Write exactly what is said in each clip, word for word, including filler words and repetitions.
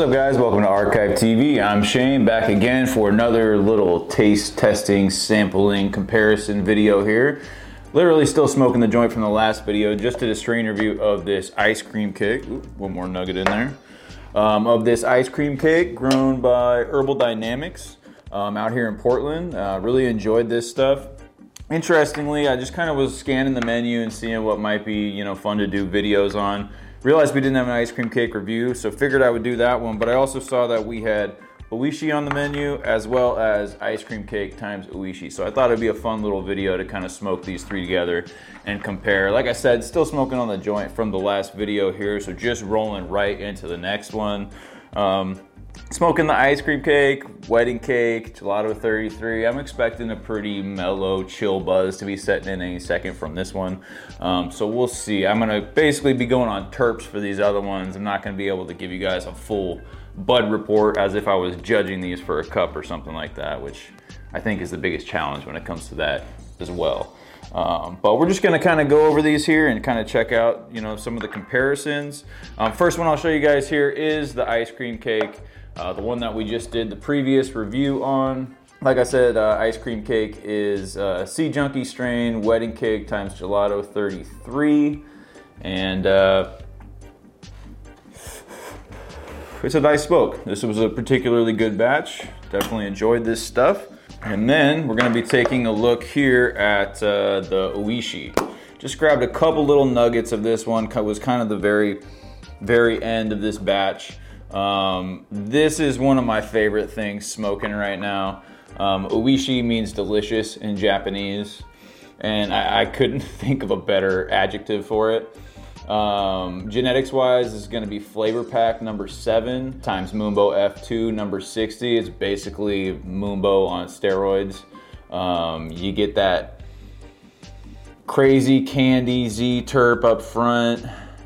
up, guys? Welcome to Archive T V. I'm Shane, back again for another little taste testing, sampling, comparison video here. Literally still smoking the joint from the last video. Just did a strain review of this ice cream cake. Ooh, one more nugget in there. Um, of this ice cream cake grown by Herbal Dynamics um, out here in Portland. Uh, really enjoyed this stuff. Interestingly, I just kind of was scanning the menu and seeing what might be, you know, fun to do videos on. Realized we didn't have an ice cream cake review, so figured I would do that one. But I also saw that we had Oishi on the menu, as well as ice cream cake times Oishi. So I thought it'd be a fun little video to kind of smoke these three together and compare. Like I said, still smoking on the joint from the last video here, so just rolling right into the next one. Um, smoking the ice cream cake, wedding cake, Gelato thirty-three. I'm expecting a pretty mellow, chill buzz to be setting in any second from this one. Um, so we'll see. I'm gonna basically be going on terps for these other ones. I'm not gonna be able to give you guys a full bud report as if I was judging these for a cup or something like that, which I think is the biggest challenge when it comes to that as well. Um, but we're just gonna kind of go over these here and kind of check out, you know, some of the comparisons. Um, first one I'll show you guys here is the ice cream cake, uh, the one that we just did the previous review on. Like I said, uh, ice cream cake is uh, Sea Junkie strain, wedding cake times Gelato thirty-three, and uh, it's a nice smoke. This was a particularly good batch. Definitely enjoyed this stuff. And then we're gonna be taking a look here at uh, the Oishi. Just grabbed a couple little nuggets of this one. It was kind of the very, very end of this batch. Um, this is one of my favorite things smoking right now. Um, Oishi means delicious in Japanese, and I, I couldn't think of a better adjective for it. Um, genetics wise, this is going to be flavor pack number seven times Moonbo F two number sixty. It's basically Moonbo on steroids. Um, you get that crazy candy Z terp up front,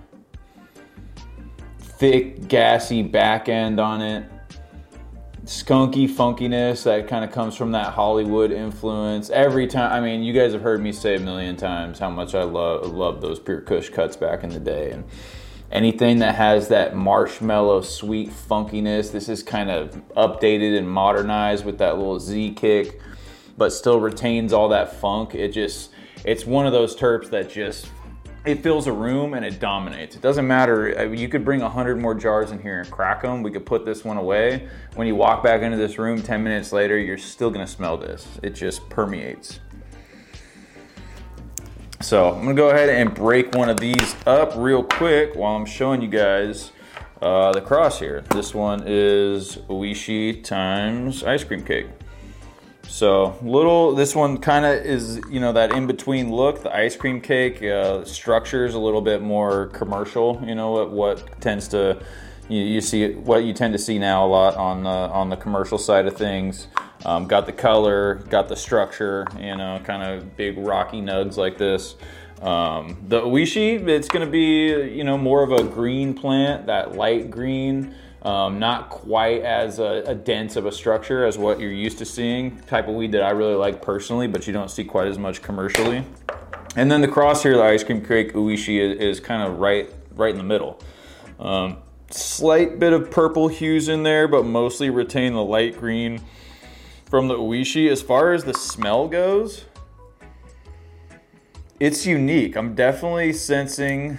thick gassy back end on it, skunky funkiness that kind of comes from that Hollywood influence. Every time, I mean, you guys have heard me say a million times how much I love love those Pure Kush cuts back in the day, and anything that has that marshmallow sweet funkiness, this is kind of updated and modernized with that little Z kick, but still retains all that funk. It just, it's one of those terps that just, it fills a room and it dominates. It doesn't matter, you could bring a hundred more jars in here and crack them. We could put this one away. When you walk back into this room ten minutes later, you're still gonna smell this. It just permeates. So I'm gonna go ahead and break one of these up real quick while I'm showing you guys uh, the cross here. This one is Oishi times ice cream cake. So little, this one kind of is, you know, that in-between look. The ice cream cake uh, structure is a little bit more commercial. You know what what tends to, you, you see it, what you tend to see now a lot on the, on the commercial side of things. Um, got the color, got the structure, you know, kind of big rocky nugs like this. Um, the Oishi, it's going to be, you know, more of a green plant, that light green. Um, not quite as a, a dense of a structure as what you're used to seeing. Type of weed that I really like personally, but you don't see quite as much commercially. And then the cross here, the ice cream cake Oishi is, is kind of right, right in the middle. Um, slight bit of purple hues in there, but mostly retain the light green from the Oishi. As far as the smell goes, it's unique. I'm definitely sensing,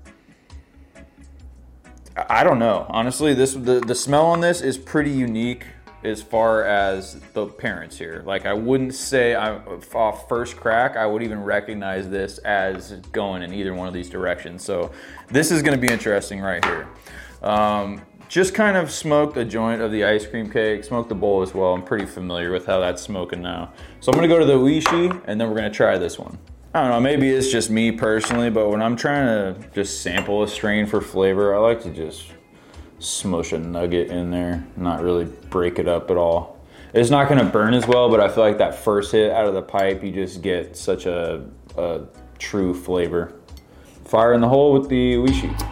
I don't know. Honestly, this the, the smell on this is pretty unique as far as the parents here. Like, I wouldn't say I, off first crack, I would even recognize this as going in either one of these directions. So this is going to be interesting right here. Um, just kind of smoked a joint of the ice cream cake, smoked the bowl as well. I'm pretty familiar with how that's smoking now. So I'm going to go to the Oishi, and then we're going to try this one. I don't know, maybe it's just me personally, but when I'm trying to just sample a strain for flavor, I like to just smush a nugget in there, not really break it up at all. It's not gonna burn as well, but I feel like that first hit out of the pipe, you just get such a, a true flavor. Fire in the hole with the Oishi.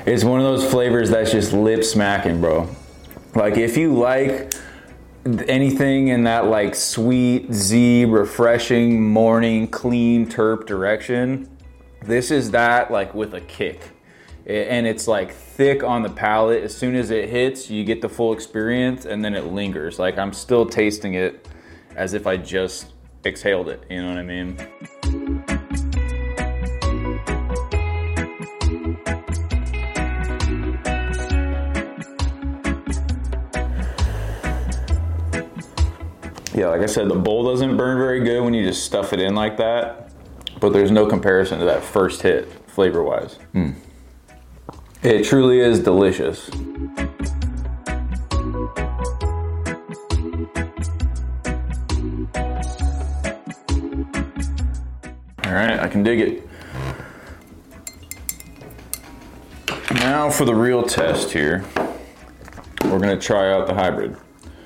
It's one of those flavors that's just lip smacking, bro. Like if you like anything in that like sweet Z, refreshing, morning, clean terp direction, this is that like with a kick. And it's like thick on the palate. As soon as it hits, you get the full experience, and then it lingers. Like I'm still tasting it as if I just exhaled it, you know what I mean? Yeah, like I said, the bowl doesn't burn very good when you just stuff it in like that, but there's no comparison to that first hit, flavor-wise. Mm. It truly is delicious. All right, I can dig it. Now for the real test here, we're gonna try out the hybrid.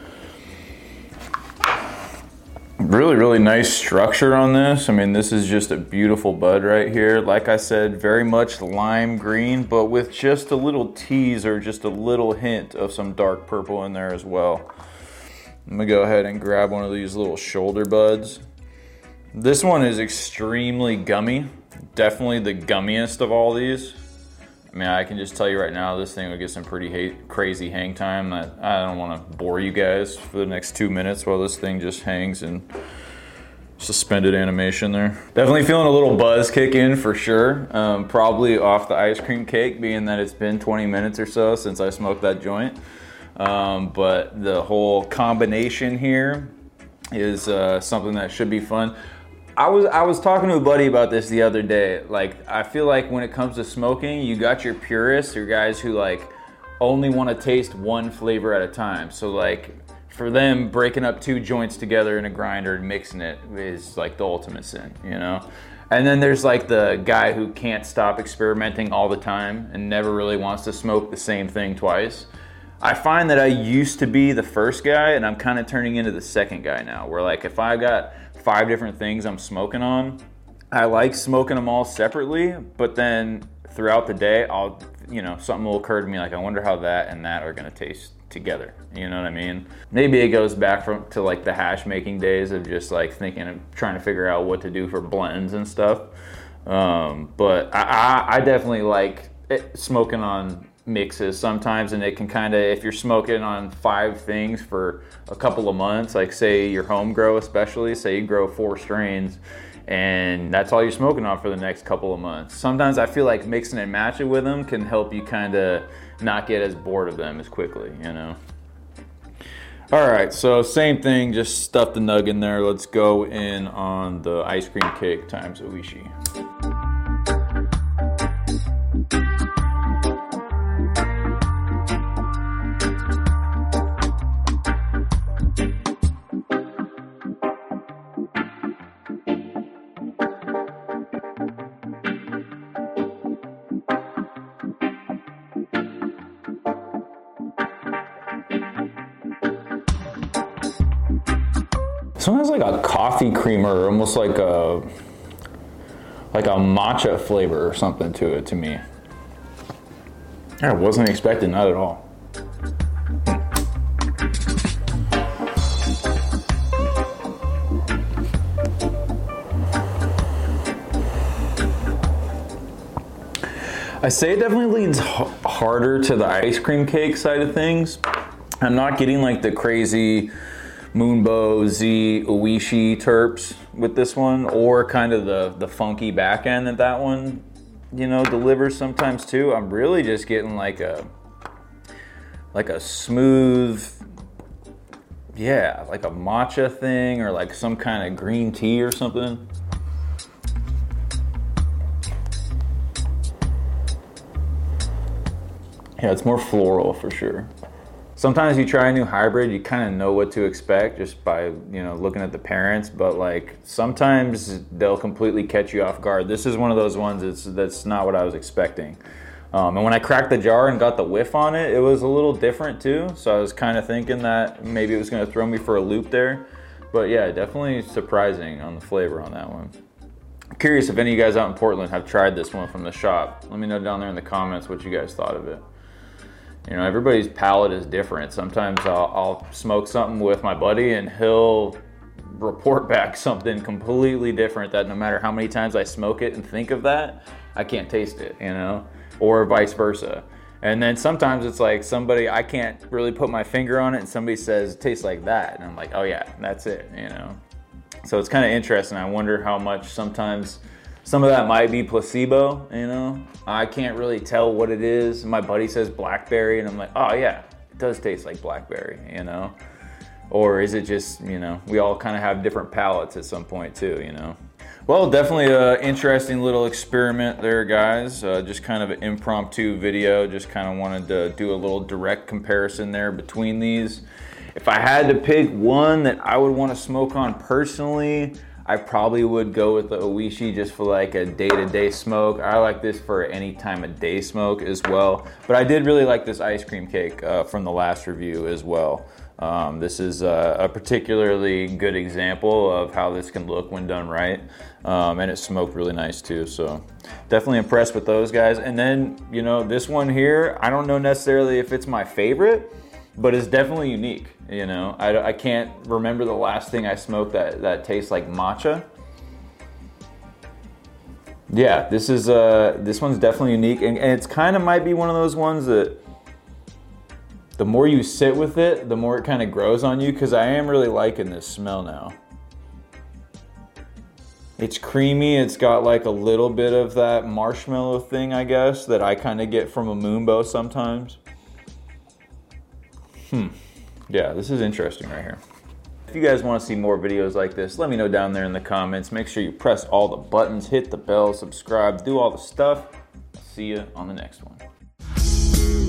Really, really nice structure on this. I mean, this is just a beautiful bud right here. Like I said, very much lime green, but with just a little tease or just a little hint of some dark purple in there as well. I'm gonna go ahead and grab one of these little shoulder buds. This one is extremely gummy. Definitely the gummiest of all these. I mean, I can just tell you right now, this thing will get some pretty hate, crazy hang time. I, I don't want to bore you guys for the next two minutes while this thing just hangs in suspended animation there. Definitely feeling a little buzz kick in for sure. Um, probably off the ice cream cake, being that it's been twenty minutes or so since I smoked that joint. Um, but the whole combination here is uh, something that should be fun. I was I was talking to a buddy about this the other day. Like, I feel like when it comes to smoking, you got your purists or guys who like only want to taste one flavor at a time. So like for them, breaking up two joints together in a grinder and mixing it is like the ultimate sin, you know? And then there's like the guy who can't stop experimenting all the time and never really wants to smoke the same thing twice. I find that I used to be the first guy, and I'm kind of turning into the second guy now, where like if I got five different things I'm smoking on, I like smoking them all separately, but then throughout the day, I'll, you know, something will occur to me like, I wonder how that and that are gonna taste together. You know what I mean? Maybe it goes back from to like the hash making days of just like thinking of trying to figure out what to do for blends and stuff. Um, but I, I, I definitely like it, smoking on mixes sometimes, and it can kind of, if you're smoking on five things for a couple of months, like say your home grow, especially say you grow four strains and that's all you're smoking on for the next couple of months, sometimes I feel like mixing and matching with them can help you kind of not get as bored of them as quickly, you know. All right, so same thing, just stuff the nug in there. Let's go in on the ice cream cake times Oishi. This one has like a coffee creamer, almost like a like a matcha flavor or something to it to me. I wasn't expecting that at all. I say it definitely leans h- harder to the ice cream cake side of things. I'm not getting like the crazy Moonbow Z Oishi terps with this one, or kind of the the funky back end that that one, you know, delivers sometimes too. I'm really just getting like a like a smooth, yeah, like a matcha thing, or like some kind of green tea or something. Yeah, it's more floral for sure. Sometimes you try a new hybrid, you kind of know what to expect just by, you know, looking at the parents, but like sometimes they'll completely catch you off guard. This is one of those ones that's, that's not what I was expecting. Um, and when I cracked the jar and got the whiff on it, it was a little different too. So I was kind of thinking that maybe it was going to throw me for a loop there. But yeah, definitely surprising on the flavor on that one. Curious if any of you guys out in Portland have tried this one from the shop. Let me know down there in the comments what you guys thought of it. You know, everybody's palate is different. Sometimes I'll, I'll smoke something with my buddy and he'll report back something completely different that no matter how many times I smoke it and think of that, I can't taste it, you know, or vice versa. And then sometimes it's like somebody, I can't really put my finger on it and somebody says it tastes like that. And I'm like, oh yeah, that's it, you know. So it's kind of interesting. I wonder how much sometimes some of that might be placebo, you know. I can't really tell what it is. My buddy says blackberry and I'm like, oh yeah, it does taste like blackberry, you know. Or is it just, you know, we all kind of have different palates at some point too, you know. Well, definitely an interesting little experiment there, guys. Uh, just kind of an impromptu video. Just kind of wanted to do a little direct comparison there between these. If I had to pick one that I would want to smoke on personally, I probably would go with the Oishi just for like a day-to-day smoke. I like this for any time of day smoke as well. But I did really like this ice cream cake uh, from the last review as well. Um, this is a, a particularly good example of how this can look when done right. Um, and it smoked really nice too. So definitely impressed with those guys. And then, you know, this one here, I don't know necessarily if it's my favorite, but it's definitely unique. You know, I, I can't remember the last thing I smoked that, that tastes like matcha. Yeah, this is uh, this one's definitely unique. And, and it's kind of might be one of those ones that the more you sit with it, the more it kind of grows on you, because I am really liking this smell now. It's creamy, it's got like a little bit of that marshmallow thing, I guess, that I kind of get from a Moonbo sometimes. Hmm, yeah, this is interesting right here. If you guys want to see more videos like this, let me know down there in the comments. Make sure you press all the buttons, hit the bell, subscribe, do all the stuff. See you on the next one.